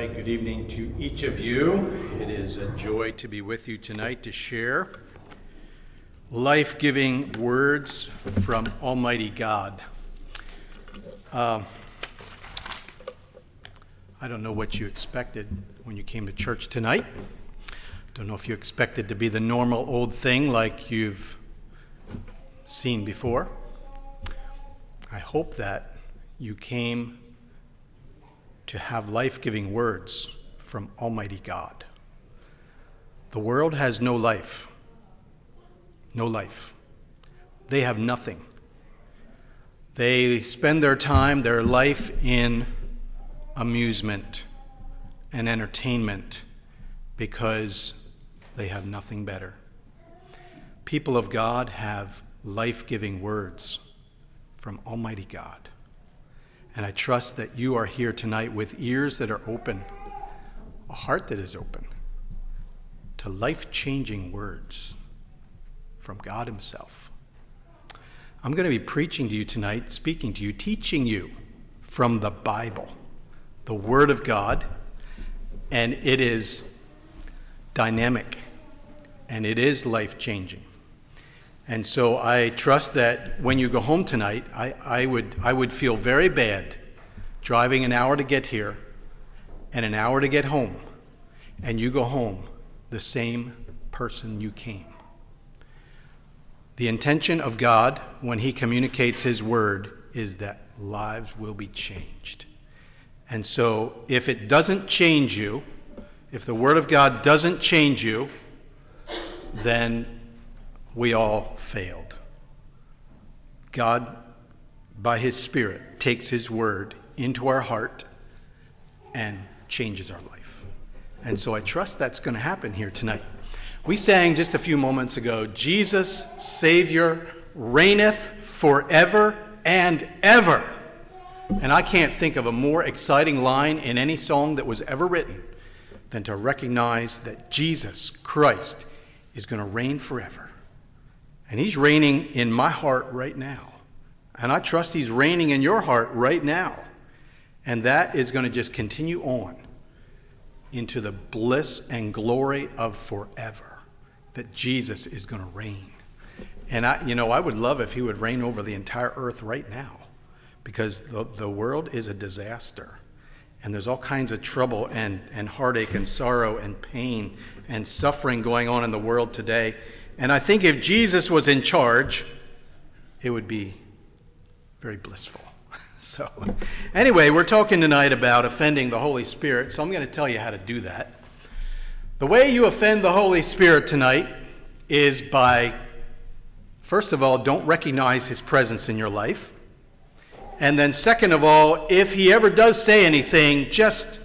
right, good evening to each of you. It is a joy to be with you tonight to share life-giving words from Almighty God. I don't know what you expected when you came to church tonight. Don't know if you expected to be the normal old thing like you've seen before. I hope that you came to have life-giving words from Almighty God. The world has no life. No life. They have nothing. They spend their time, their life in amusement and entertainment because they have nothing better. People of God have life-giving words from Almighty God. And I trust that you are here tonight with ears that are open, a heart that is open to life-changing words from God Himself. I'm going to be preaching to you tonight, speaking to you, teaching you from the Bible, the Word of God, and it is dynamic, and it is life-changing. And so I trust that when you go home tonight, I would feel very bad driving an hour to get here and an hour to get home, and you go home the same person you came. The intention of God when He communicates His word is that lives will be changed. And so if it doesn't change you, if the Word of God doesn't change you, then we all failed. God, by His Spirit, takes His Word into our heart and changes our life. And so I trust that's going to happen here tonight. We sang just a few moments ago, Jesus, Savior, reigneth forever and ever. And I can't think of a more exciting line in any song that was ever written than to recognize that Jesus Christ is going to reign forever. And He's reigning in my heart right now. And I trust He's reigning in your heart right now. And that is going to just continue on into the bliss and glory of forever, that Jesus is going to reign. And I would love if He would reign over the entire earth right now, because the world is a disaster. And there's all kinds of trouble and heartache and sorrow and pain and suffering going on in the world today. And I think if Jesus was in charge, it would be very blissful. So anyway, we're talking tonight about offending the Holy Spirit, so I'm going to tell you how to do that. The way you offend the Holy Spirit tonight is by, first of all, don't recognize His presence in your life. And then second of all, if He ever does say anything, just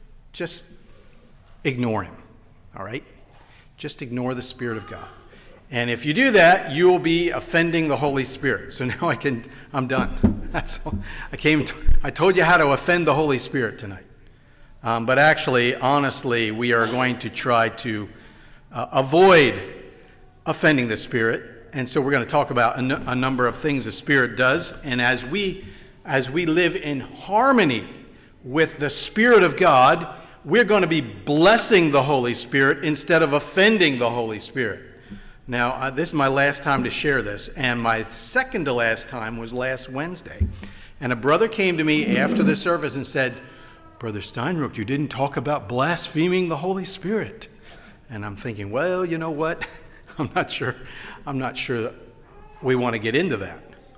ignore Him, all right? Just ignore the Spirit of God. And if you do that, you will be offending the Holy Spirit. So now I'm done. That's all. I told you how to offend the Holy Spirit tonight. But actually, honestly, we are going to try to avoid offending the Spirit. And so we're going to talk about a number of things the Spirit does. And as we live in harmony with the Spirit of God, we're going to be blessing the Holy Spirit instead of offending the Holy Spirit. Now, this is my last time to share this, and my second to last time was last Wednesday. And a brother came to me after the service and said, "Brother Steinrock, you didn't talk about blaspheming the Holy Spirit." And I'm thinking, well, you know what? I'm not sure that we want to get into that.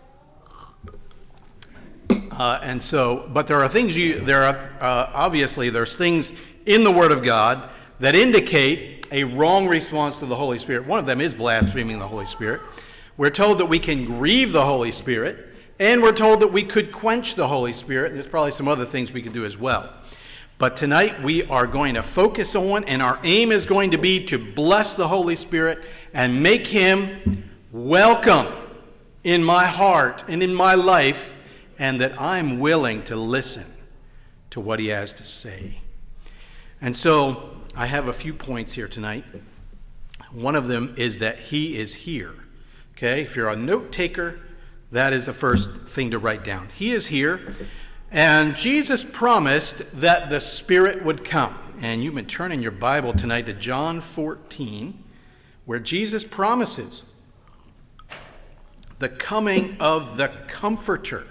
But there are things obviously there's things in the Word of God that indicate a wrong response to the Holy Spirit. One of them is blaspheming the Holy Spirit. We're told that we can grieve the Holy Spirit, and we're told that we could quench the Holy Spirit, and there's probably some other things we could do as well. But tonight we are going to focus on, and our aim is going to be to bless the Holy Spirit and make Him welcome in my heart and in my life, and that I'm willing to listen to what He has to say. And so I have a few points here tonight. One of them is that He is here. Okay, if you're a note taker, that is the first thing to write down. He is here. And Jesus promised that the Spirit would come. And you've been turning your Bible tonight to John 14, where Jesus promises the coming of the Comforter.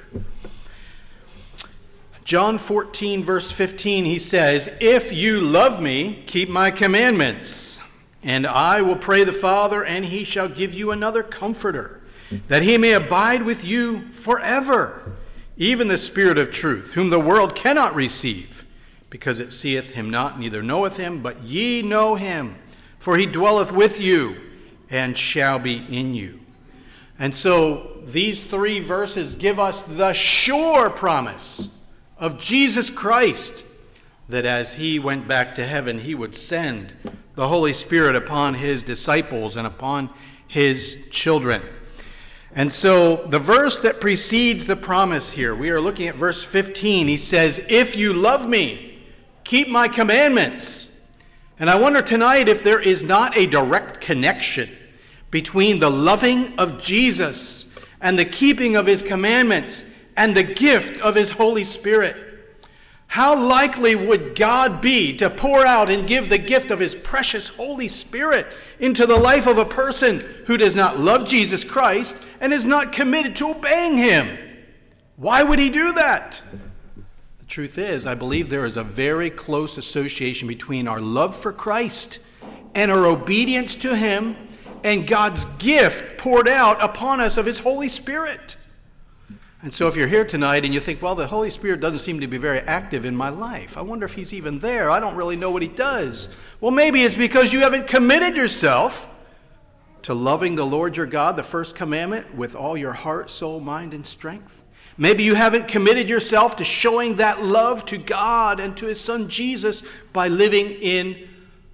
John 14, verse 15, he says, "If you love me, keep my commandments, and I will pray the Father, and he shall give you another Comforter, that he may abide with you forever, even the Spirit of truth, whom the world cannot receive, because it seeth him not, neither knoweth him, but ye know him, for he dwelleth with you, and shall be in you." And so these three verses give us the sure promise of Jesus Christ, that as he went back to heaven, he would send the Holy Spirit upon his disciples and upon his children. And so the verse that precedes the promise here, we are looking at verse 15. He says, "If you love me, keep my commandments." And I wonder tonight if there is not a direct connection between the loving of Jesus and the keeping of his commandments and the gift of his Holy Spirit. How likely would God be to pour out and give the gift of his precious Holy Spirit into the life of a person who does not love Jesus Christ and is not committed to obeying him? Why would he do that? The truth is, I believe there is a very close association between our love for Christ and our obedience to him and God's gift poured out upon us of his Holy Spirit. And so if you're here tonight and you think, well, the Holy Spirit doesn't seem to be very active in my life. I wonder if he's even there. I don't really know what he does. Well, maybe it's because you haven't committed yourself to loving the Lord your God, the first commandment, with all your heart, soul, mind, and strength. Maybe you haven't committed yourself to showing that love to God and to his Son Jesus by living in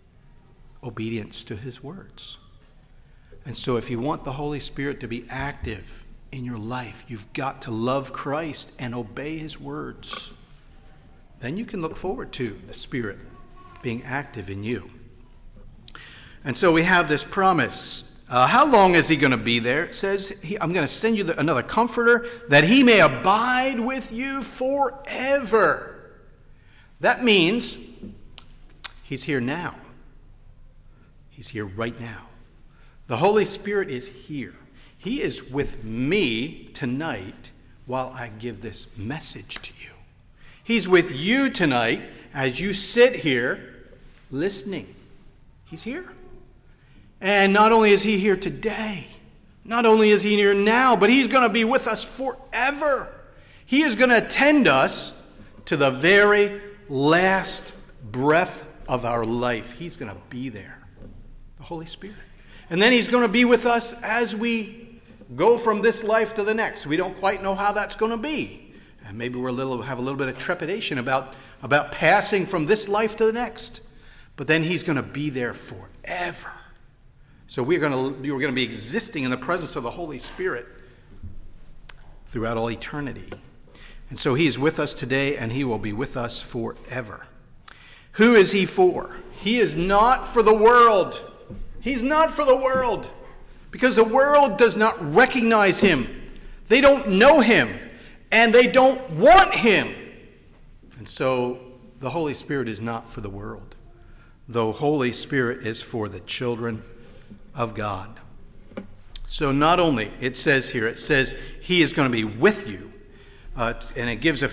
obedience to his words. And so if you want the Holy Spirit to be active in your life, you've got to love Christ and obey his words. Then you can look forward to the Spirit being active in you. And so we have this promise. How long is he going to be there? It says, I'm going to send you another Comforter, that he may abide with you forever. That means he's here now. He's here right now. The Holy Spirit is here. He is with me tonight while I give this message to you. He's with you tonight as you sit here listening. He's here. And not only is he here today, not only is he here now, but he's going to be with us forever. He is going to attend us to the very last breath of our life. He's going to be there, the Holy Spirit. And then he's going to be with us as we go from this life to the next. We don't quite know how that's going to be. And maybe have a little bit of trepidation about passing from this life to the next. But then he's going to be there forever. So we're going to be existing in the presence of the Holy Spirit throughout all eternity. And so he is with us today, and he will be with us forever. Who is he for? He is not for the world. He's not for the world. Because the world does not recognize him. They don't know him. And they don't want him. And so the Holy Spirit is not for the world. The Holy Spirit is for the children of God. So not only, it says he is going to be with you. And it gives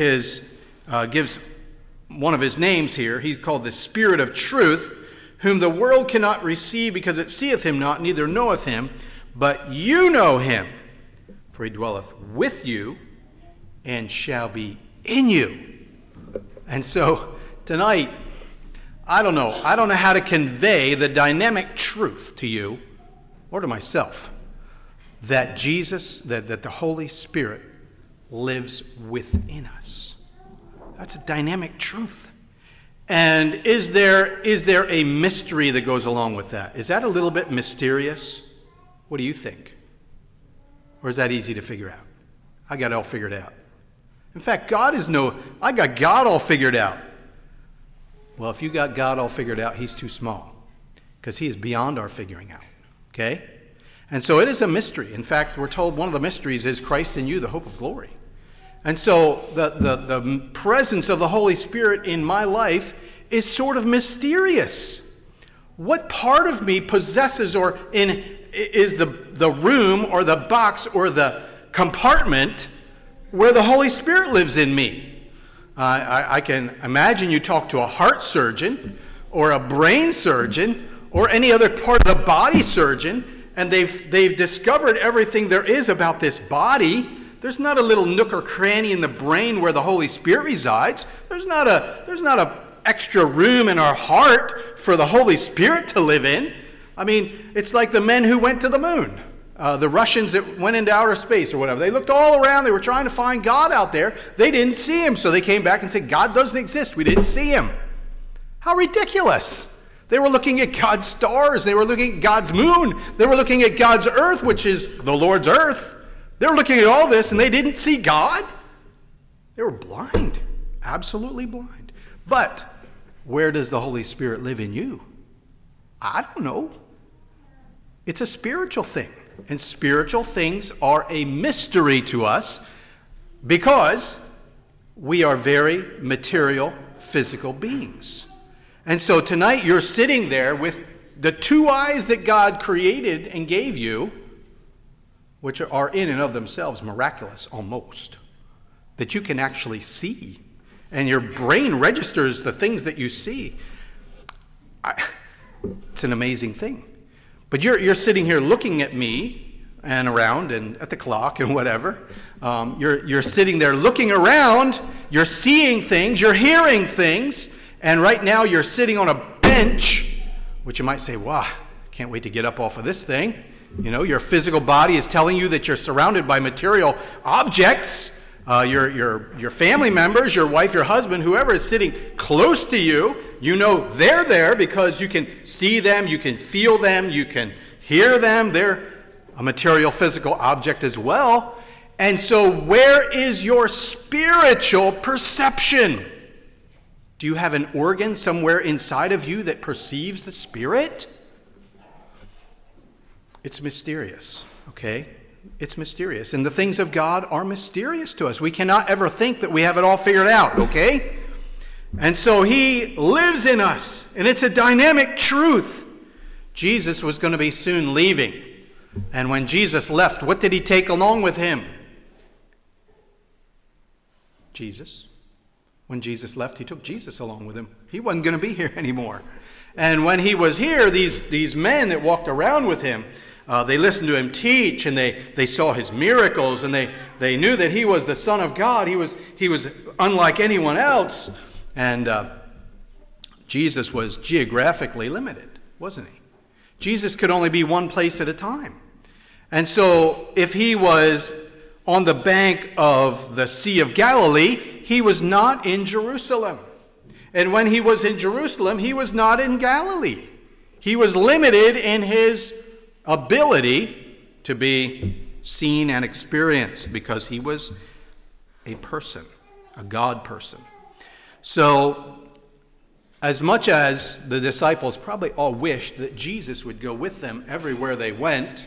gives one of his names here. He's called the Spirit of truth, whom the world cannot receive, because it seeth him not, neither knoweth him. But you know him, for he dwelleth with you and shall be in you. And so tonight, I don't know how to convey the dynamic truth to you or to myself that that the Holy Spirit lives within us. That's a dynamic truth. And is there a mystery that goes along with that? Is that a little bit mysterious? What do you think? Or is that easy to figure out? I got it all figured out. In fact, I got God all figured out. Well, if you got God all figured out, he's too small, because he is beyond our figuring out. Okay? And so it is a mystery. In fact, we're told one of the mysteries is Christ in you, the hope of glory. And so the presence of the Holy Spirit in my life is sort of mysterious. What part of me possesses or is the room or the box or the compartment where the Holy Spirit lives in me? I can imagine you talk to a heart surgeon or a brain surgeon or any other part of the body surgeon, and they've discovered everything there is about this body. There's not a little nook or cranny in the brain where the Holy Spirit resides. There's not a extra room in our heart for the Holy Spirit to live in. I mean, it's like the men who went to the moon, the Russians that went into outer space or whatever. They looked all around. They were trying to find God out there. They didn't see him, so they came back and said, God doesn't exist. We didn't see him. How ridiculous. They were looking at God's stars. They were looking at God's moon. They were looking at God's earth, which is the Lord's earth. They were looking at all this, and they didn't see God. They were blind, absolutely blind. But where does the Holy Spirit live in you? I don't know. It's a spiritual thing, and spiritual things are a mystery to us because we are very material, physical beings. And so tonight you're sitting there with the two eyes that God created and gave you, which are in and of themselves miraculous, almost, that you can actually see. And your brain registers the things that you see. It's an amazing thing. But you're sitting here looking at me and around and at the clock and whatever. You're sitting there looking around. You're seeing things. You're hearing things. And right now you're sitting on a bench, which you might say, wow, can't wait to get up off of this thing. You know, your physical body is telling you that you're surrounded by material objects. Your family members, your wife, your husband, whoever is sitting close to you, you know they're there because you can see them, you can feel them, you can hear them. They're a material, physical object as well. And so where is your spiritual perception? Do you have an organ somewhere inside of you that perceives the Spirit? It's mysterious, okay? It's mysterious. And the things of God are mysterious to us. We cannot ever think that we have it all figured out, okay? And so he lives in us, and it's a dynamic truth. Jesus was going to be soon leaving. And when Jesus left, what did he take along with him? Jesus. When Jesus left, he took Jesus along with him. He wasn't going to be here anymore. And when he was here, these men that walked around with him, they listened to him teach, and they saw his miracles, and they knew that he was the Son of God. He was unlike anyone else. And Jesus was geographically limited, wasn't he? Jesus could only be one place at a time. And so if he was on the bank of the Sea of Galilee, he was not in Jerusalem. And when he was in Jerusalem, he was not in Galilee. He was limited in his ability to be seen and experienced because he was a person, a God person. So, as much as the disciples probably all wished that Jesus would go with them everywhere they went,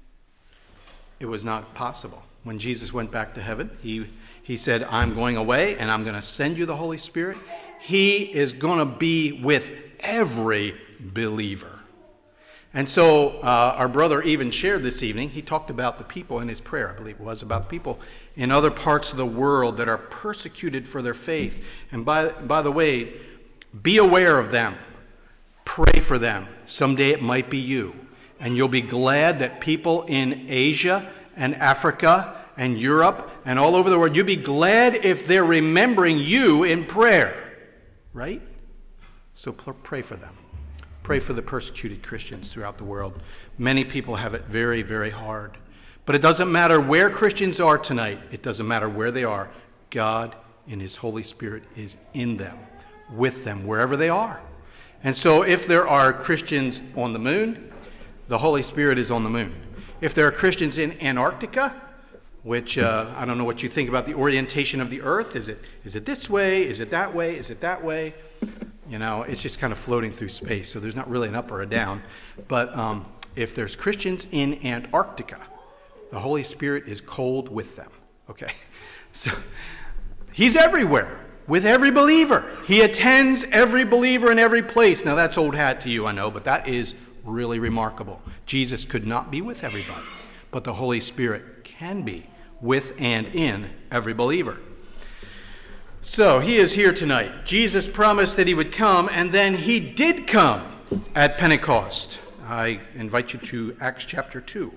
it was not possible. When Jesus went back to heaven, he said, I'm going away and I'm going to send you the Holy Spirit. He is going to be with every believer. And so our brother even shared this evening, he talked about the people in his prayer, I believe it was, about the people in other parts of the world that are persecuted for their faith. And by the way, be aware of them. Pray for them. Someday it might be you. And you'll be glad that people in Asia and Africa and Europe and all over the world, you'll be glad if they're remembering you in prayer, right? So pray for them. Pray for the persecuted Christians throughout the world. Many people have it very, very hard. But it doesn't matter where Christians are tonight. It doesn't matter where they are. God in his Holy Spirit is in them, with them, wherever they are. And so if there are Christians on the moon, the Holy Spirit is on the moon. If there are Christians in Antarctica, which I don't know what you think about the orientation of the earth. Is it this way? Is it that way? Is it that way? You know, it's just kind of floating through space, so there's not really an up or a down. But if there's Christians in Antarctica, the Holy Spirit is cold with them, okay? So he's everywhere with every believer. He attends every believer in every place. Now that's old hat to you, I know, but that is really remarkable. Jesus could not be with everybody, but the Holy Spirit can be with and in every believer. So he is here tonight. Jesus promised that he would come, and then he did come at Pentecost. I invite you to Acts chapter 2.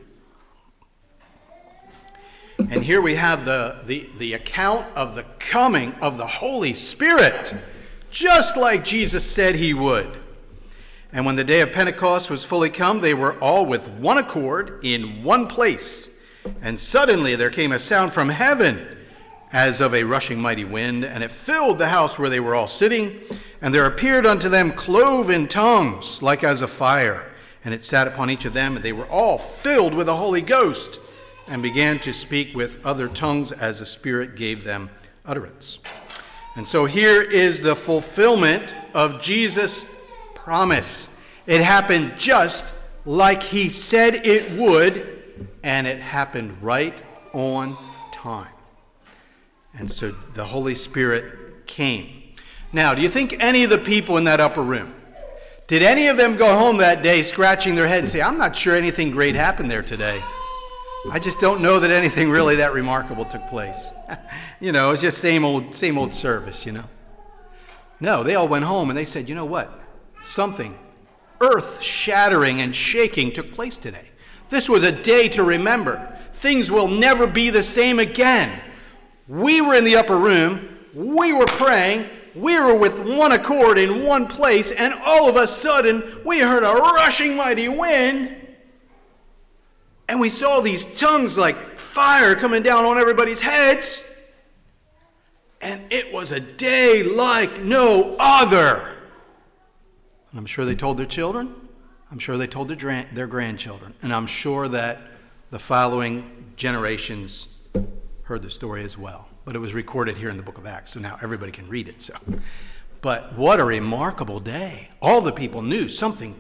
And here we have the account of the coming of the Holy Spirit, just like Jesus said he would. And when the day of Pentecost was fully come, they were all with one accord in one place. And suddenly there came a sound from heaven, as of a rushing mighty wind, and it filled the house where they were all sitting. And there appeared unto them cloven tongues, like as of fire, and it sat upon each of them, and they were all filled with the Holy Ghost, and began to speak with other tongues as the Spirit gave them utterance. And so here is the fulfillment of Jesus' promise. It happened just like he said it would, and it happened right on time. And so the Holy Spirit came. Now, do you think any of the people in that upper room, did any of them go home that day scratching their head and say, I'm not sure anything great happened there today? I just don't know that anything really that remarkable took place. You know, it's just same old service, you know. No, they all went home and they said, you know what? Something earth-shattering and shaking took place today. This was a day to remember. Things will never be the same again. We were in the upper room, we were praying, we were with one accord in one place, and all of a sudden we heard a rushing mighty wind, and we saw these tongues like fire coming down on everybody's heads, and it was a day like no other. And I'm sure they told their children, I'm sure they told their grandchildren, and I'm sure that the following generations heard the story as well. But it was recorded here in the book of Acts, so now everybody can read it. But what a remarkable day. All the people knew something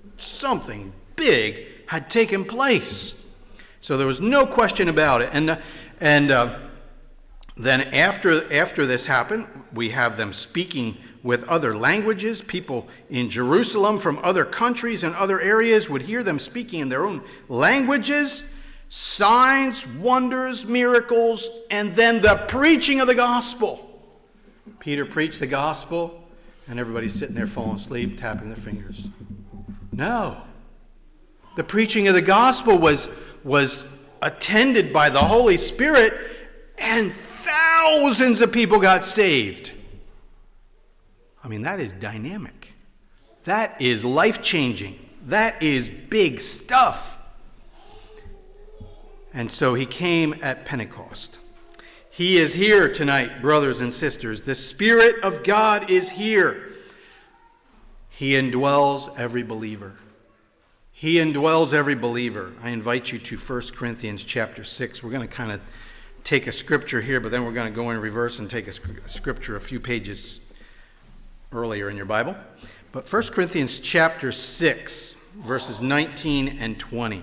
big had taken place. So there was no question about it. And then after this happened, we have them speaking with other languages. People in Jerusalem from other countries and other areas would hear them speaking in their own languages. Signs, wonders, miracles, and then the preaching of the gospel. Peter preached the gospel, and everybody's sitting there falling asleep, tapping their fingers. No. The preaching of the gospel was attended by the Holy Spirit, and thousands of people got saved. I mean, that is dynamic. That is life-changing. That is big stuff. And so he came at Pentecost. He is here tonight, brothers and sisters. The Spirit of God is here. He indwells every believer. He indwells every believer. I invite you to 1 Corinthians chapter 6. We're going to kind of take a scripture here, but then we're going to go in reverse and take a scripture a few pages earlier in your Bible. But 1 Corinthians chapter 6, verses 19 and 20.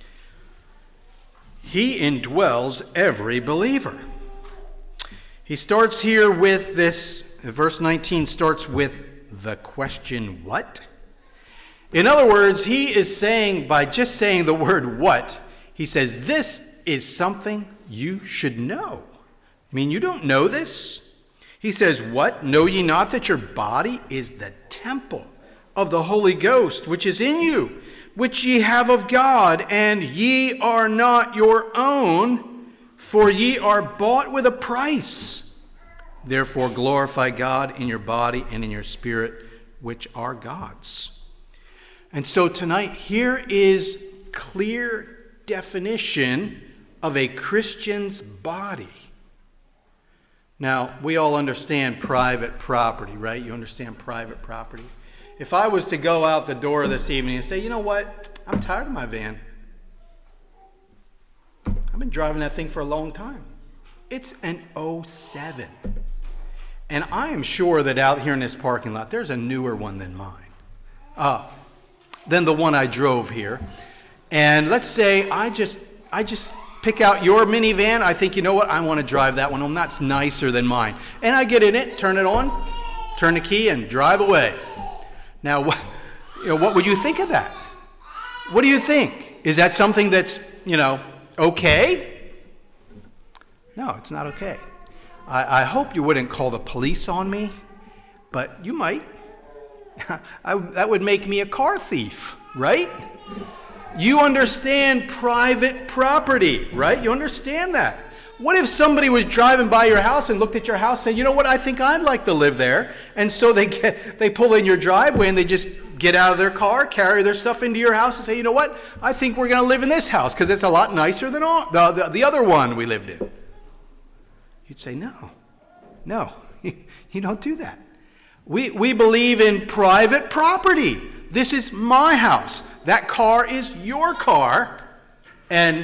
He indwells every believer. He starts here with this, verse 19 starts with the question, what? In other words, he is saying, by just saying the word what, he says, this is something you should know. I mean, you don't know this? He says, what? Know ye not that your body is the temple of the Holy Ghost, which is in you, which ye have of God, and ye are not your own, for ye are bought with a price. Therefore glorify God in your body and in your spirit, which are God's. And so tonight, here is clear definition of a Christian's body. Now, we all understand private property, right? You understand private property? If I was to go out the door this evening and say, you know what, I'm tired of my van. I've been driving that thing for a long time. It's an 07. And I am sure that out here in this parking lot, there's a newer one than mine. Than the one I drove here. And let's say I just pick out your minivan. I think, you know what, I want to drive that one home. That's nicer than mine. And I get in it, turn it on, turn the key, and drive away. Now, what would you think of that? What do you think? Is that something that's, okay? No, it's not okay. I hope you wouldn't call the police on me, but you might. That would make me a car thief, right? You understand private property, right? You understand that. What if somebody was driving by your house and looked at your house and said, you know what, I think I'd like to live there. And so they pull in your driveway and they just get out of their car, carry their stuff into your house and say, you know what, I think we're going to live in this house because it's a lot nicer than the other one we lived in. You'd say, no, you don't do that. We believe in private property. This is my house. That car is your car. And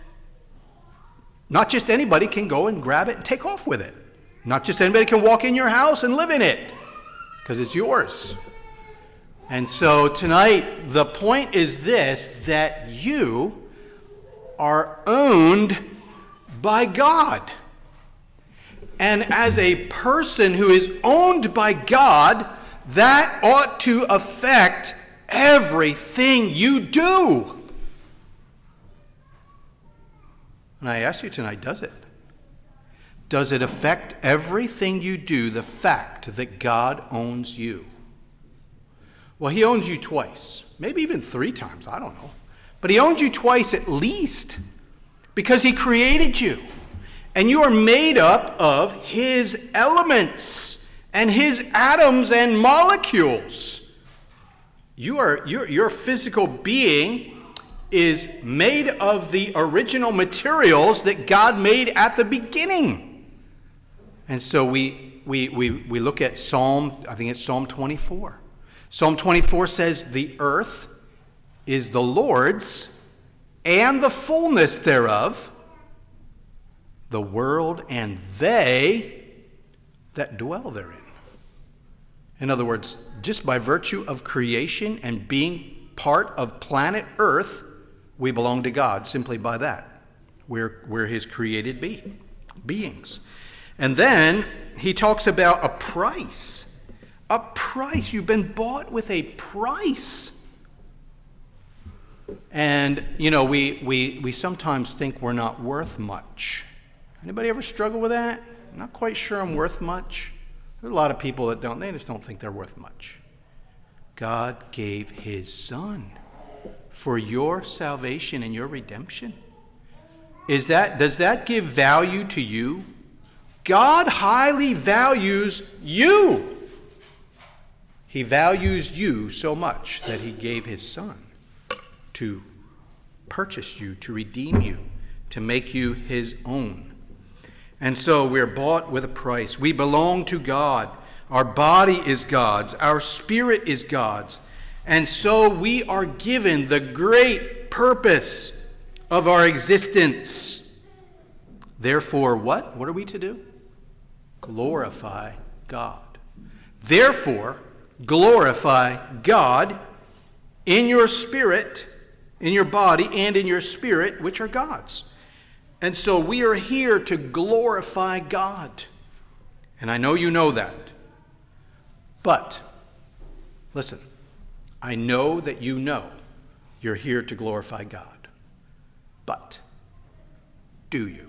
not just anybody can go and grab it and take off with it. Not just anybody can walk in your house and live in it because it's yours. And so tonight, the point is this, that you are owned by God. And as a person who is owned by God, that ought to affect everything you do. And I ask you tonight, does it? Does it affect everything you do, the fact that God owns you? Well, he owns you twice, maybe even 3 times, I don't know. But he owns you twice at least because he created you. And you are made up of his elements and his atoms and molecules. Your physical being is made of the original materials that God made at the beginning. And so we look at Psalm 24. Psalm 24 says, the earth is the Lord's and the fullness thereof, the world and they that dwell therein. In other words, just by virtue of creation and being part of planet Earth, we belong to God simply by that. We're his created beings. And then he talks about a price. A price. You've been bought with a price. And, we sometimes think we're not worth much. Anybody ever struggle with that? I'm not quite sure I'm worth much. There's a lot of people that they just don't think they're worth much. God gave his son for your salvation and your redemption. Does that give value to you? God highly values you. He values you so much that he gave his son to purchase you, to redeem you, to make you his own. And so we're bought with a price. We belong to God. Our body is God's. Our spirit is God's. And so we are given the great purpose of our existence. Therefore, what? What are we to do? Glorify God. Therefore, glorify God in your spirit, in your body, and in your spirit, which are God's. And so we are here to glorify God. And I know you know that. But, listen, I know that you know you're here to glorify God. But, do you?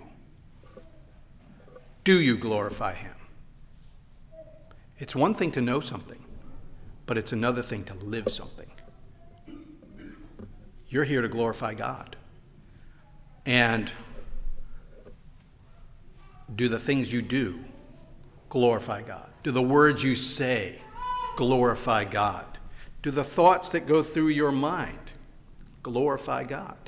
Do you glorify him? It's one thing to know something, but it's another thing to live something. You're here to glorify God. And do the things you do glorify God? Do the words you say glorify God? Do the thoughts that go through your mind glorify God?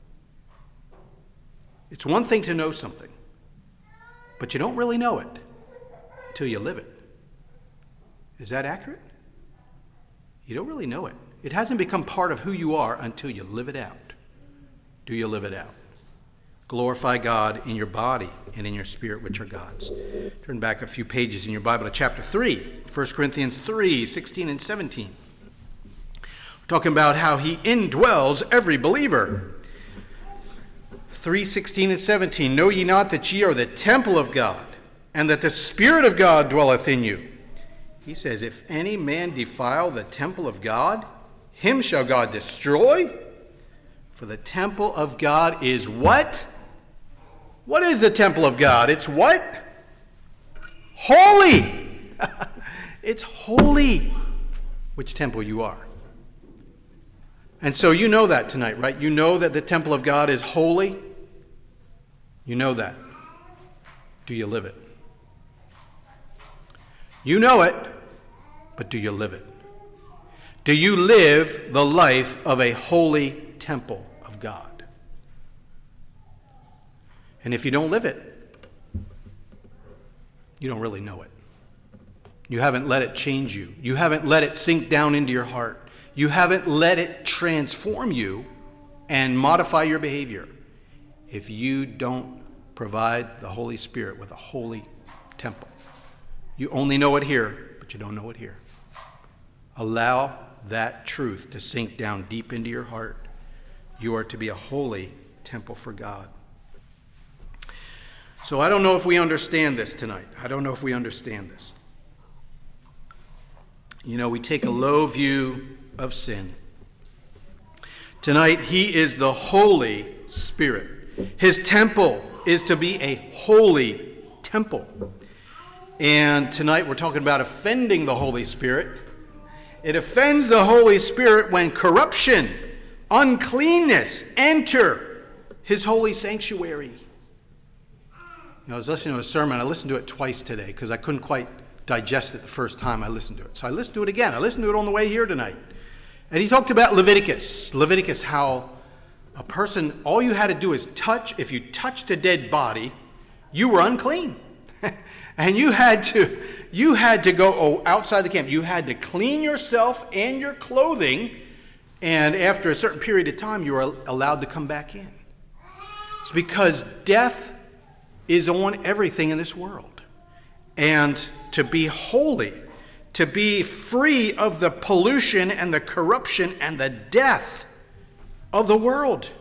It's one thing to know something, but you don't really know it until you live it. Is that accurate? You don't really know it. It hasn't become part of who you are until you live it out. Do you live it out? Glorify God in your body and in your spirit, which are God's. Turn back a few pages in your Bible to chapter 3, 1 Corinthians 3, 16 and 17. We're talking about how he indwells every believer. 3:16 and 17, know ye not that ye are the temple of God, and that the Spirit of God dwelleth in you? He says, if any man defile the temple of God, him shall God destroy. For the temple of God is what? What is the temple of God? It's what? Holy. It's holy, which temple you are. And so you know that tonight, right? You know that the temple of God is holy. You know that. Do you live it? You know it, but do you live it? Do you live the life of a holy temple of God? And if you don't live it, you don't really know it. You haven't let it change you. You haven't let it sink down into your heart. You haven't let it transform you and modify your behavior. If you don't provide the Holy Spirit with a holy temple, you only know it here, but you don't know it here. Allow that truth to sink down deep into your heart. You are to be a holy temple for God. So I don't know if we understand this tonight. I don't know if we understand this. You know, we take a low view of sin. Tonight, he is the Holy Spirit. His temple is to be a holy temple. And tonight we're talking about offending the Holy Spirit. It offends the Holy Spirit when corruption, uncleanness enter his holy sanctuary. I was listening to a sermon. I listened to it twice today because I couldn't quite digest it the first time I listened to it. So I listened to it again. I listened to it on the way here tonight. And he talked about Leviticus. Leviticus, how a person, all you had to do is touch. If you touched a dead body, you were unclean. And you had to go outside the camp. You had to clean yourself and your clothing. And after a certain period of time, you were allowed to come back in. It's because death is on everything in this world. And to be holy, to be free of the pollution and the corruption and the death of the world,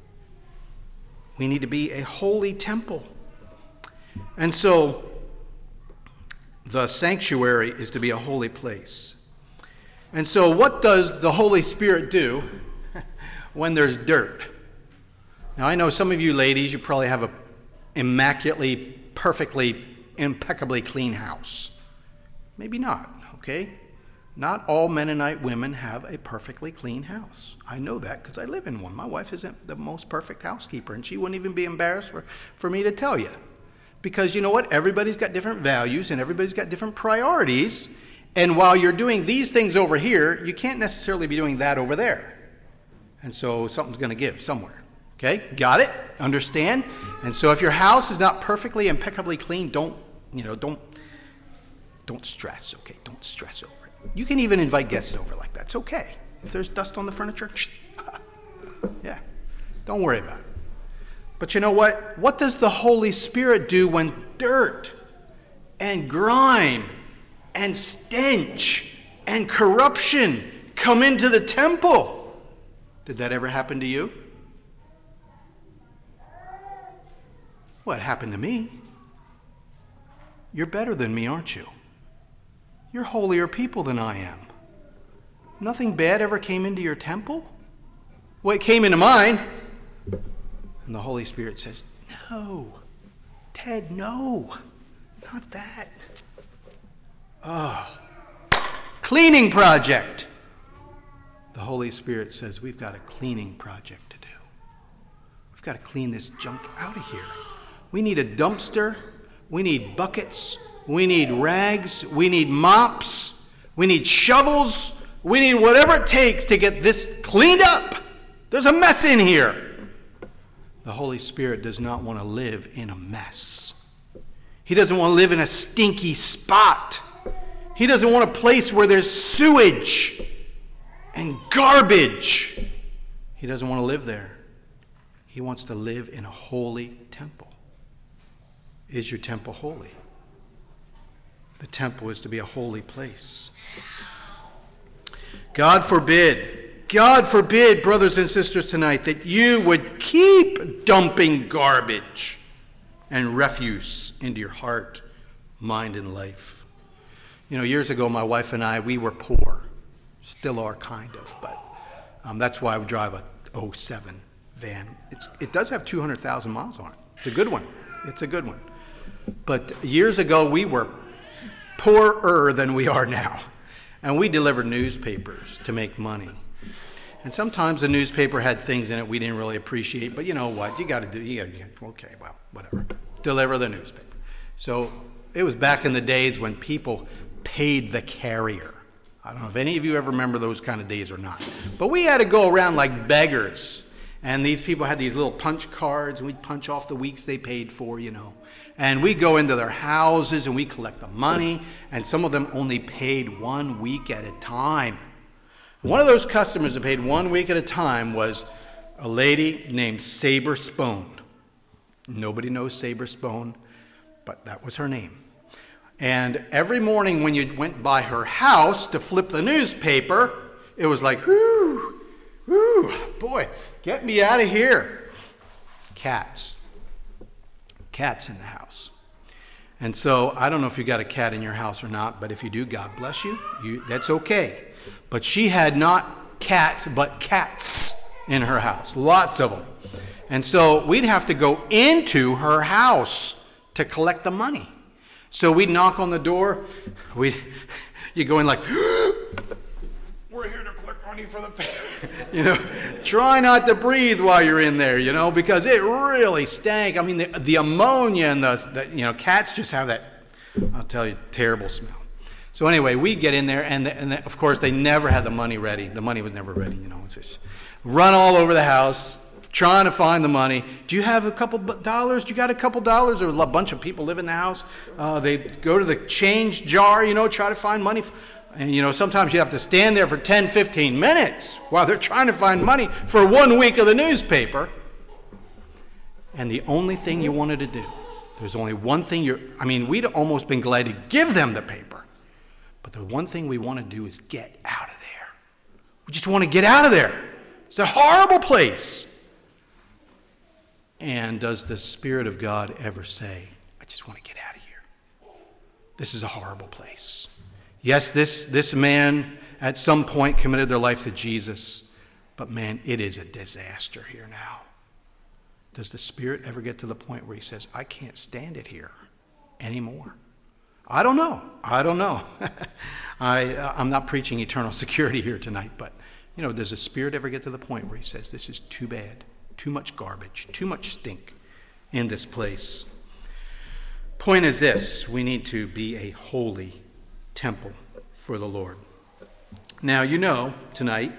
we need to be a holy temple. And so the sanctuary is to be a holy place. And so what does the Holy Spirit do when there's dirt? Now I know some of you ladies, you probably have a immaculately, perfectly, impeccably clean house. Maybe not, okay? Not all Mennonite women have a perfectly clean house. I know that because I live in one. My wife isn't the most perfect housekeeper, and she wouldn't even be embarrassed for me to tell you. Because you know what? Everybody's got different values, and everybody's got different priorities. And while you're doing these things over here, you can't necessarily be doing that over there. And so something's going to give somewhere. Okay? Got it? Understand? And so if your house is not perfectly, impeccably clean, don't stress, okay? Don't stress over it. You can even invite guests over like that. It's okay. If there's dust on the furniture, yeah, don't worry about it. But you know what? What does the Holy Spirit do when dirt and grime and stench and corruption come into the temple? Did that ever happen to you? Well, it happened to me. You're better than me, aren't you? You're holier people than I am. Nothing bad ever came into your temple? Well, it came into mine. And the Holy Spirit says, no, Ted, no, not that. Oh, cleaning project. The Holy Spirit says, we've got a cleaning project to do. We've got to clean this junk out of here. We need a dumpster. We need buckets. We need rags. We need mops. We need shovels. We need whatever it takes to get this cleaned up. There's a mess in here. The Holy Spirit does not want to live in a mess. He doesn't want to live in a stinky spot. He doesn't want a place where there's sewage and garbage. He doesn't want to live there. He wants to live in a holy temple. Is your temple holy? The temple is to be a holy place. God forbid God forbid, brothers and sisters, tonight, that you would keep dumping garbage and refuse into your heart, mind, and life. You know, years ago, my wife and I, we were poor. Still are, kind of, but that's why I would drive a 07 van. It does have 200,000 miles on it. It's a good one. It's a good one. But years ago, we were poorer than we are now. And we delivered newspapers to make money. And sometimes the newspaper had things in it we didn't really appreciate, but you know what? You got to okay, well, whatever. Deliver the newspaper. So it was back in the days when people paid the carrier. I don't know if any of you ever remember those kind of days or not. But we had to go around like beggars. And these people had these little punch cards, and we'd punch off the weeks they paid for, you know. And we'd go into their houses, and we'd collect the money, and some of them only paid 1 week at a time. One of those customers that paid 1 week at a time was a lady named Saber Spone. Nobody knows Saber Spone, but that was her name. And every morning when you went by her house to flip the newspaper, it was like, whoo, whoo, boy, get me out of here. Cats in the house. And so I don't know if you got a cat in your house or not, but if you do, God bless you. That's okay. But she had not cat, but cats in her house. Lots of them. And so we'd have to go into her house to collect the money. So we'd knock on the door. You go in like, we're here to collect money for the you know, try not to breathe while you're in there, you know, because it really stank. I mean, the ammonia and the cats just have that, I'll tell you, terrible smell. So anyway, we get in there, and of course, they never had the money ready. The money was never ready, you know. It's just run all over the house, trying to find the money. Do you have a couple dollars? Do you got a couple dollars? There were a bunch of people live in the house. They go to the change jar, you know, try to find money. And, you know, sometimes you have to stand there for 10, 15 minutes while they're trying to find money for 1 week of the newspaper. And the only thing you wanted to do, there's only one thing we'd almost been glad to give them the paper. But the one thing we want to do is get out of there. We just want to get out of there. It's a horrible place. And does the Spirit of God ever say, I just want to get out of here? This is a horrible place. Yes, this man at some point committed their life to Jesus, but man, it is a disaster here now. Does the Spirit ever get to the point where he says, I can't stand it here anymore? I don't know. I'm not preaching eternal security here tonight, but, you know, does the Spirit ever get to the point where he says, this is too bad, too much garbage, too much stink in this place? Point is this, we need to be a holy temple for the Lord. Now, you know tonight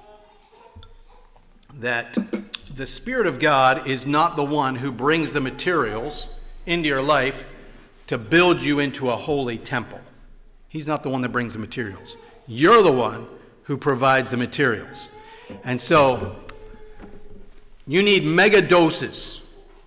that the Spirit of God is not the one who brings the materials into your life to build you into a holy temple. He's not the one that brings the materials. You're the one who provides the materials. And so you need mega doses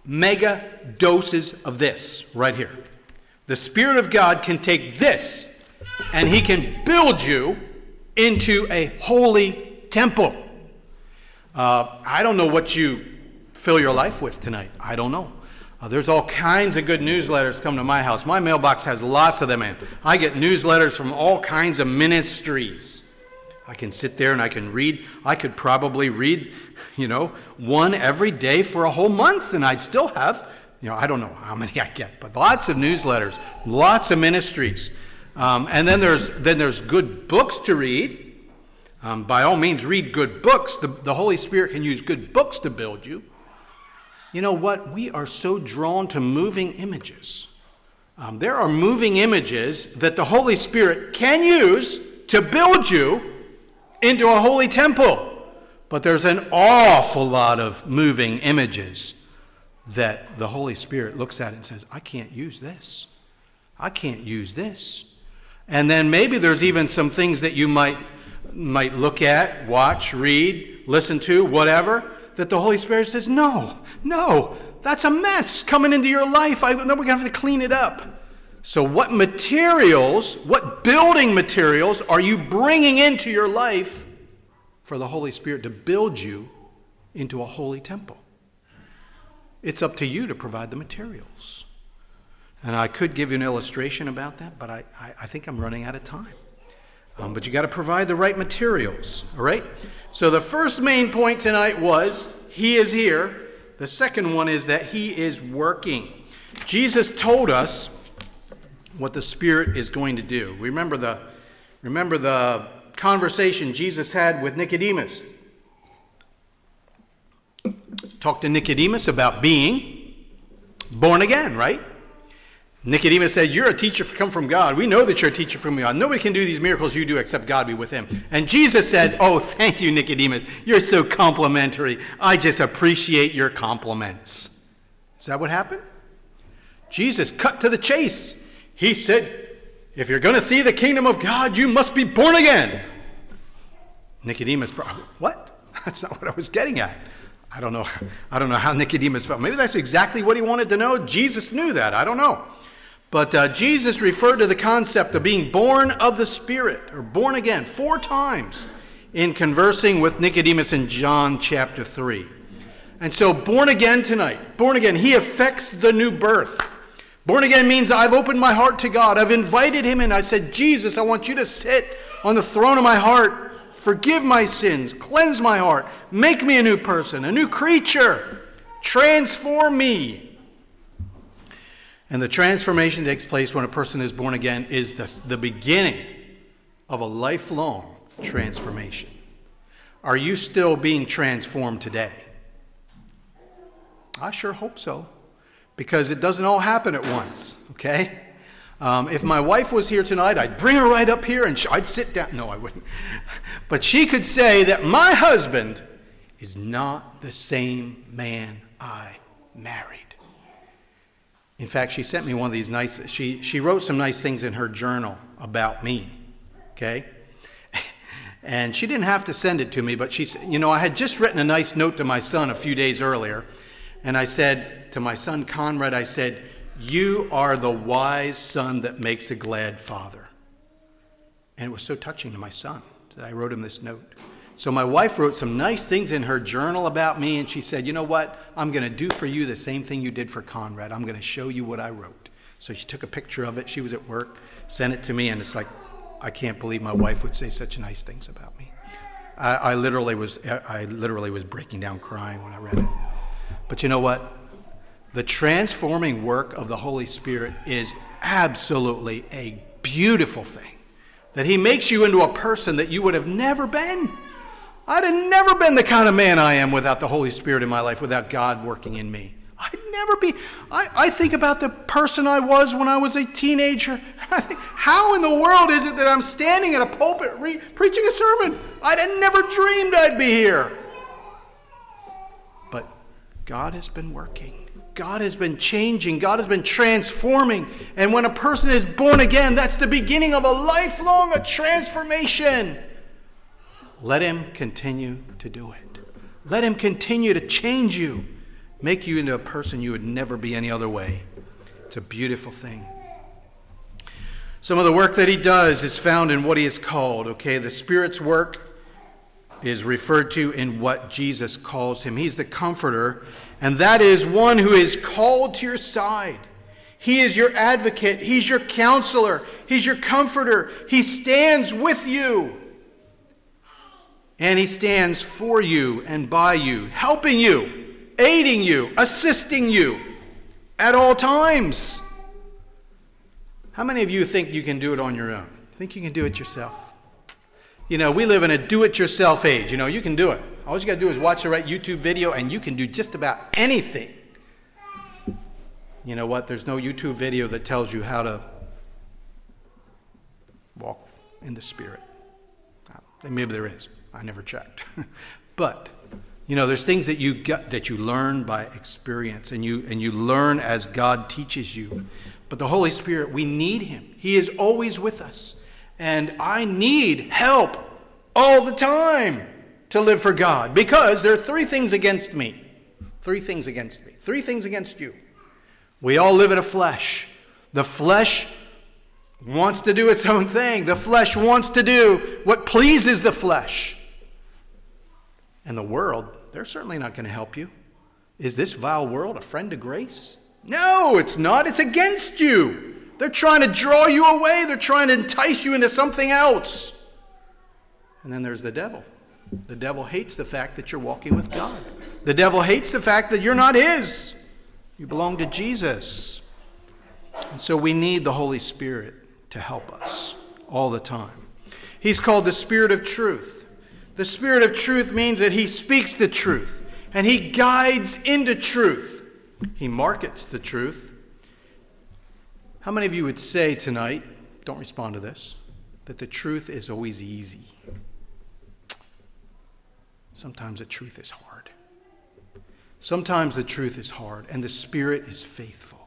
of this right here. The Spirit of God can take this and he can build you into a holy temple. I don't know what you fill your life with tonight. I don't know. There's all kinds of good newsletters come to my house. My mailbox has lots of them in. I get newsletters from all kinds of ministries. I can sit there and I can read. I could probably read, one every day for a whole month, and I'd still have, I don't know how many I get, but lots of newsletters, lots of ministries. And then there's good books to read. By all means, read good books. The Holy Spirit can use good books to build you. You know what? We are so drawn to moving images. There are moving images that the Holy Spirit can use to build you into a holy temple. But there's an awful lot of moving images that the Holy Spirit looks at and says, I can't use this. I can't use this. And then maybe there's even some things that you might look at, watch, read, listen to, whatever, that the Holy Spirit says, no, that's a mess coming into your life. Then we're going to have to clean it up. So what building materials are you bringing into your life for for the Holy Spirit to build you into a holy temple. It's up to you to provide the materials. And I could give you an illustration about that, but I think I'm running out of time. But you got to provide the right materials, all right? So the first main point tonight was, he is here. The second one is that he is working. Jesus told us what the Spirit is going to do. Remember the conversation Jesus had with Nicodemus. Talked to Nicodemus about being born again, right? Nicodemus said, you're a teacher come from God. We know that you're a teacher from God. Nobody can do these miracles you do except God be with him. And Jesus said, oh, thank you, Nicodemus. You're so complimentary. I just appreciate your compliments. Is that what happened? Jesus cut to the chase. He said, if you're going to see the kingdom of God, you must be born again. Nicodemus, what? That's not what I was getting at. I don't know how Nicodemus felt. Maybe that's exactly what he wanted to know. Jesus knew that. I don't know. But Jesus referred to the concept of being born of the Spirit, or born again, 4 times in conversing with Nicodemus in John chapter 3. And so born again tonight, born again, he affects the new birth. Born again means I've opened my heart to God. I've invited him in. I said, Jesus, I want you to sit on the throne of my heart. Forgive my sins. Cleanse my heart. Make me a new person, a new creature. Transform me. And the transformation takes place when a person is born again is the beginning of a lifelong transformation. Are you still being transformed today? I sure hope so, because it doesn't all happen at once, okay? If my wife was here tonight, I'd bring her right up here and I'd sit down. No, I wouldn't. But she could say that my husband is not the same man I married. In fact, she sent me one of these nice, she wrote some nice things in her journal about me, okay? And she didn't have to send it to me, but she said, I had just written a nice note to my son a few days earlier, and I said to my son Conrad, I said, you are the wise son that makes a glad father. And it was so touching to my son that I wrote him this note. So my wife wrote some nice things in her journal about me, and she said, you know what? I'm going to do for you the same thing you did for Conrad. I'm going to show you what I wrote. So she took a picture of it. She was at work, sent it to me, and it's like, I can't believe my wife would say such nice things about me. I literally was breaking down crying when I read it. But you know what? The transforming work of the Holy Spirit is absolutely a beautiful thing. That he makes you into a person that you would have never been. I'd have never been the kind of man I am without the Holy Spirit in my life, without God working in me. I'd never be. I think about the person I was when I was a teenager. I think, how in the world is it that I'm standing at a pulpit preaching a sermon? I'd have never dreamed I'd be here. But God has been working. God has been changing. God has been transforming. And when a person is born again, that's the beginning of a lifelong transformation. Let him continue to do it. Let him continue to change you, make you into a person you would never be any other way. It's a beautiful thing. Some of the work that he does is found in what he is called, okay? The Spirit's work is referred to in what Jesus calls him. He's the comforter, and that is one who is called to your side. He is your advocate. He's your counselor. He's your comforter. He stands with you. And he stands for you and by you, helping you, aiding you, assisting you at all times. How many of you think you can do it on your own? Think you can do it yourself? We live in a do-it-yourself age. You can do it. All you got to do is watch the right YouTube video, and you can do just about anything. You know what? There's no YouTube video that tells you how to walk in the Spirit. Maybe there is. I never checked. But, there's things that you learn by experience, and you learn as God teaches you. But the Holy Spirit, we need him. He is always with us. And I need help all the time to live for God, because there are 3 things against me. 3 things against me. 3 things against you. We all live in a flesh. The flesh wants to do its own thing. The flesh wants to do what pleases the flesh. And the world, they're certainly not going to help you. Is this vile world a friend to grace? No, it's not. It's against you. They're trying to draw you away. They're trying to entice you into something else. And then there's the devil. The devil hates the fact that you're walking with God. The devil hates the fact that you're not his. You belong to Jesus. And so we need the Holy Spirit to help us all the time. He's called the Spirit of Truth. The Spirit of Truth means that he speaks the truth and he guides into truth. He markets the truth. How many of you would say tonight, don't respond to this, that the truth is always easy? Sometimes the truth is hard. Sometimes the truth is hard, and the Spirit is faithful.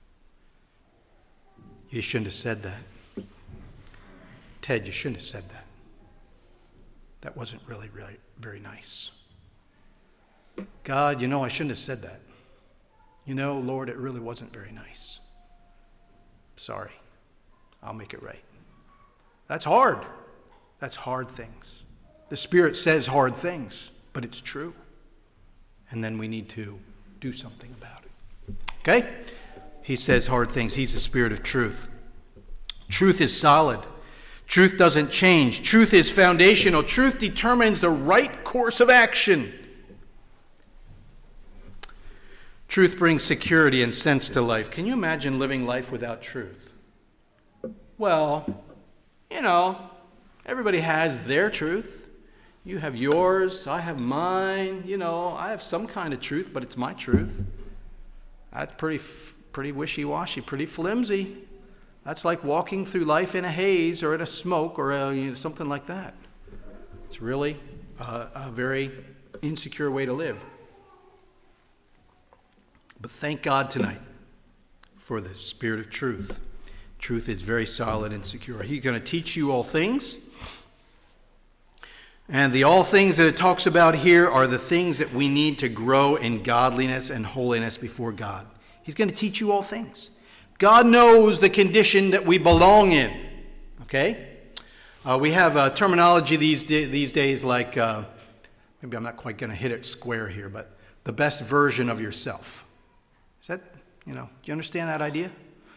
You shouldn't have said that. Ted, you shouldn't have said that. That wasn't really very nice. God, I shouldn't have said that. Lord, it really wasn't very nice. Sorry. I'll make it right. That's hard. That's hard things. The Spirit says hard things, but it's true. And then we need to do something about it. Okay? He says hard things. He's the Spirit of truth. Truth is solid. Truth doesn't change. Truth is foundational. Truth determines the right course of action. Truth brings security and sense to life. Can you imagine living life without truth? Well, everybody has their truth. You have yours, I have mine. I have some kind of truth, but it's my truth. That's pretty wishy-washy, pretty flimsy. That's like walking through life in a haze or in a smoke or something like that. It's really a very insecure way to live. But thank God tonight for the Spirit of truth. Truth is very solid and secure. He's going to teach you all things. And the all things that it talks about here are the things that we need to grow in godliness and holiness before God. He's going to teach you all things. God knows the condition that we belong in. Okay? We have a terminology these days like, maybe I'm not quite going to hit it square here, but the best version of yourself. Is that, do you understand that idea?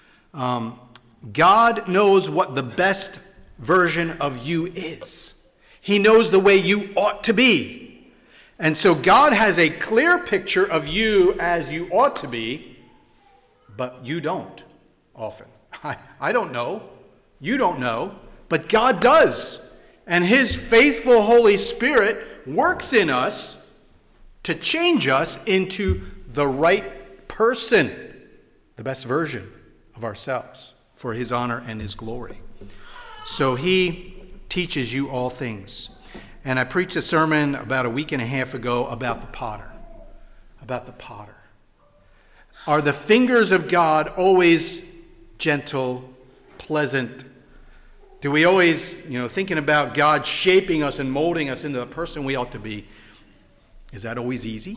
God knows what the best version of you is. He knows the way you ought to be. And so God has a clear picture of you as you ought to be, but you don't often. I don't know. You don't know. But God does. And his faithful Holy Spirit works in us to change us into the right person, the best version of ourselves for his honor and his glory. So he teaches you all things. And I preached a sermon about a week and a half ago about the potter. About the potter. Are the fingers of God always gentle, pleasant? Do we always, thinking about God shaping us and molding us into the person we ought to be, is that always easy?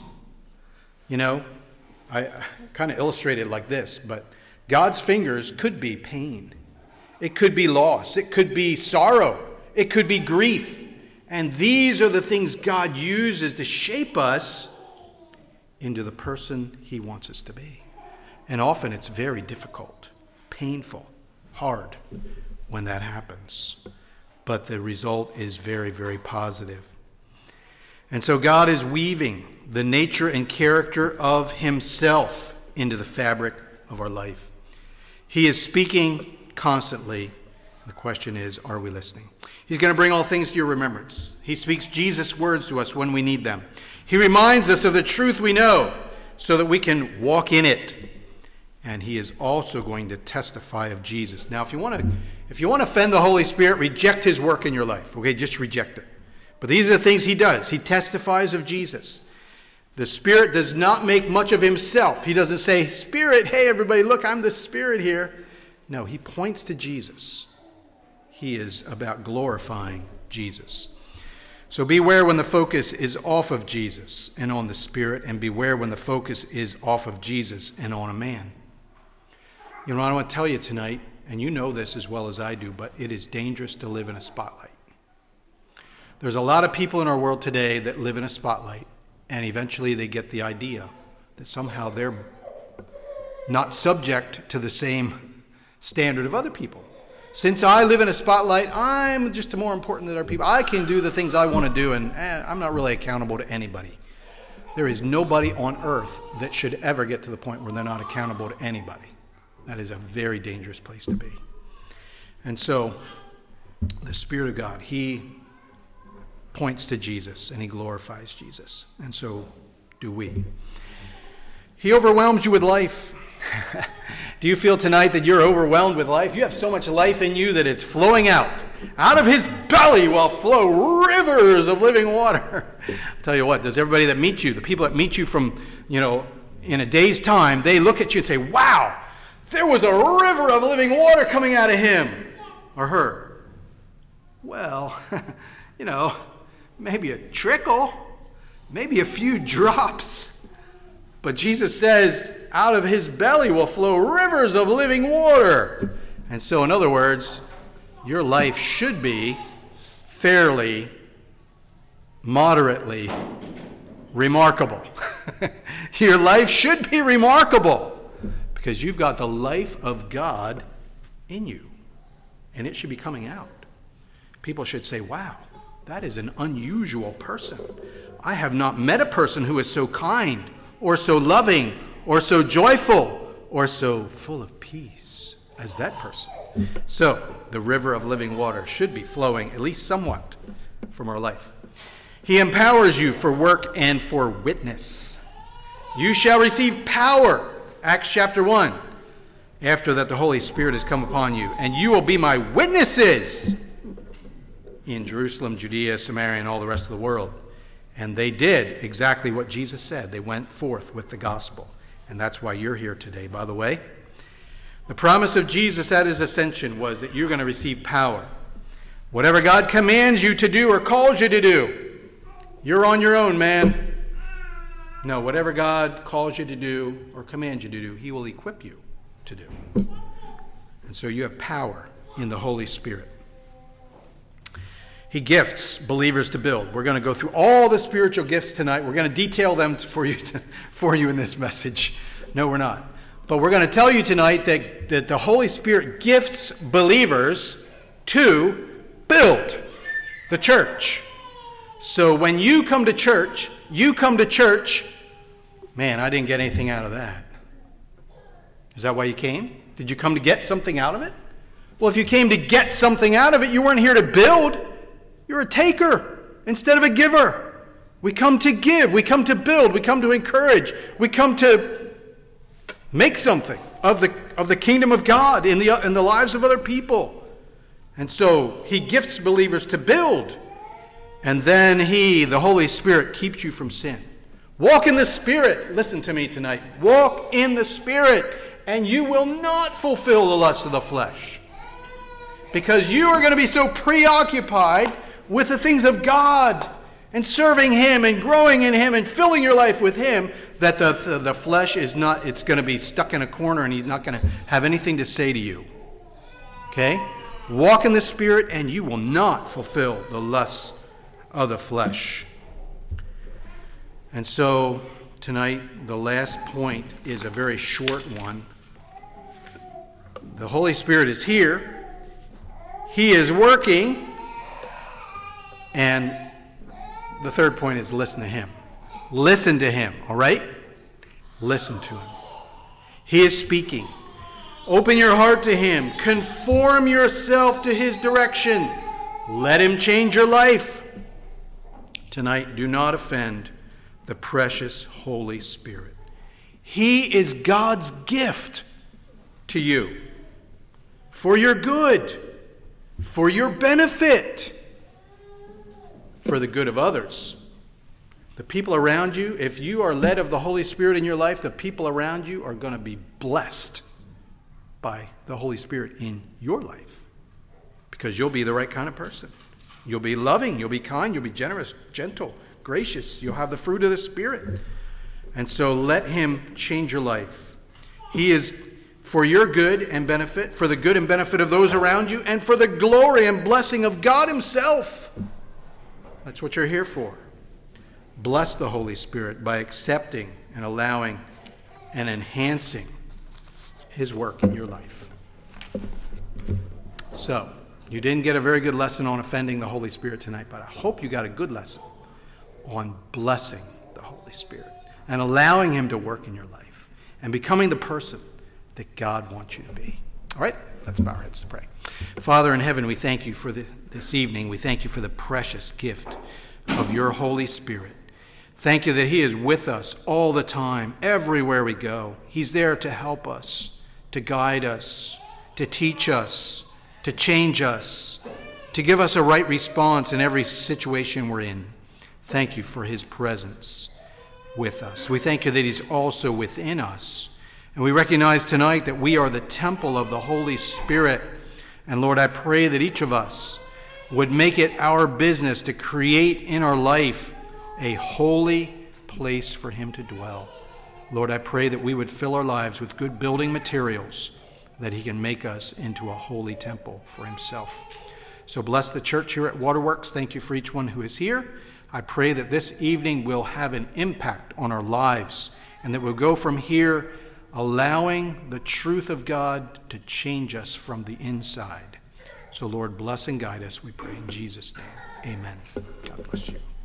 I kind of illustrate it like this, but God's fingers could be pain. It could be loss. It could be sorrow. It could be grief. And these are the things God uses to shape us into the person he wants us to be. And often it's very difficult, painful, hard when that happens. But the result is very, very positive. And so God is weaving the nature and character of himself into the fabric of our life. He is speaking constantly. The question is, are we listening? He's going to bring all things to your remembrance. He speaks Jesus' words to us when we need them. He reminds us of the truth we know so that we can walk in it. And he is also going to testify of Jesus. Now, if you want to offend the Holy Spirit, reject his work in your life. Okay, just reject it. But these are the things he does. He testifies of Jesus. The Spirit does not make much of himself. He doesn't say, Spirit, hey, everybody, look, I'm the Spirit here. No, he points to Jesus. He is about glorifying Jesus. So beware when the focus is off of Jesus and on the Spirit, and beware when the focus is off of Jesus and on a man. I want to tell you tonight, and you know this as well as I do, but it is dangerous to live in a spotlight. There's a lot of people in our world today that live in a spotlight, and eventually they get the idea that somehow they're not subject to the same standard of other people. Since I live in a spotlight, I'm just more important than other people. I can do the things I want to do, and I'm not really accountable to anybody. There is nobody on earth that should ever get to the point where they're not accountable to anybody. That is a very dangerous place to be. And so, the Spirit of God, He points to Jesus and He glorifies Jesus. And so do we. He overwhelms you with life. Do you feel tonight that you're overwhelmed with life? You have so much life in you that it's flowing out. Out of His belly will flow rivers of living water. I'll tell you what, does everybody that meets you, the people that meet you from, in a day's time, they look at you and say, wow, there was a river of living water coming out of him or her. Well, maybe a trickle, maybe a few drops. But Jesus says, out of His belly will flow rivers of living water. And so, in other words, your life should be fairly, moderately remarkable. Your life should be remarkable because you've got the life of God in you. And it should be coming out. People should say, wow, that is an unusual person. I have not met a person who is so kind or so loving or so joyful or so full of peace as that person. So the river of living water should be flowing at least somewhat from our life. He empowers you for work and for witness. You shall receive power, Acts chapter 1, after that the Holy Spirit has come upon you, and you will be my witnesses in Jerusalem, Judea, Samaria, and all the rest of the world. And they did exactly what Jesus said. They went forth with the gospel. And that's why you're here today, by the way. The promise of Jesus at His ascension was that you're going to receive power. Whatever God commands you to do or calls you to do, you're on your own, man. No, whatever God calls you to do or commands you to do, He will equip you to do. And so you have power in the Holy Spirit. He gifts believers to build. We're going to go through all the spiritual gifts tonight. We're going to detail them for you in this message. No, we're not. But we're going to tell you tonight that the Holy Spirit gifts believers to build the church. So when you come to church, man, I didn't get anything out of that. Is that why you came? Did you come to get something out of it? Well, if you came to get something out of it, you weren't here to build. You're a taker instead of a giver. We come to give. We come to build. We come to encourage. We come to make something of the kingdom of God in the lives of other people. And so He gifts believers to build. And then He, the Holy Spirit, keeps you from sin. Walk in the Spirit. Listen to me tonight. Walk in the Spirit, and you will not fulfill the lust of the flesh. Because you are going to be so preoccupied with the things of God and serving Him and growing in Him and filling your life with Him that the flesh is not, it's going to be stuck in a corner and He's not going to have anything to say to you. Okay? Walk in the Spirit and you will not fulfill the lusts of the flesh. And so tonight, the last point is a very short one. The Holy Spirit is here. He is working. And the third point is listen to Him. Listen to Him, all right? Listen to Him. He is speaking. Open your heart to Him. Conform yourself to His direction. Let Him change your life. Tonight, do not offend the precious Holy Spirit. He is God's gift to you for your good, for your benefit, for the good of others. The people around you, if you are led of the Holy Spirit in your life, the people around you are going to be blessed by the Holy Spirit in your life because you'll be the right kind of person. You'll be loving, you'll be kind, you'll be generous, gentle, gracious. You'll have the fruit of the Spirit. And so let Him change your life. He is for your good and benefit, for the good and benefit of those around you, and for the glory and blessing of God Himself. That's what you're here for. Bless the Holy Spirit by accepting and allowing and enhancing his work in your life. So, you didn't get a very good lesson on offending the Holy Spirit tonight, but I hope you got a good lesson on blessing the Holy Spirit and allowing him to work in your life and becoming the person that God wants you to be. All right? Let's bow our heads to pray. Father in heaven, we thank you for this evening. We thank you for the precious gift of your Holy Spirit. Thank you that he is with us all the time, everywhere we go. He's there to help us, to guide us, to teach us, to change us, to give us a right response in every situation we're in. Thank you for his presence with us. We thank you that he's also within us. And we recognize tonight that we are the temple of the Holy Spirit. And Lord, I pray that each of us would make it our business to create in our life a holy place for him to dwell. Lord, I pray that we would fill our lives with good building materials, that he can make us into a holy temple for himself. So bless the church here at Waterworks. Thank you for each one who is here. I pray that this evening will have an impact on our lives and that we'll go from here allowing the truth of God to change us from the inside. So Lord, bless and guide us, we pray in Jesus' name. Amen. God bless you.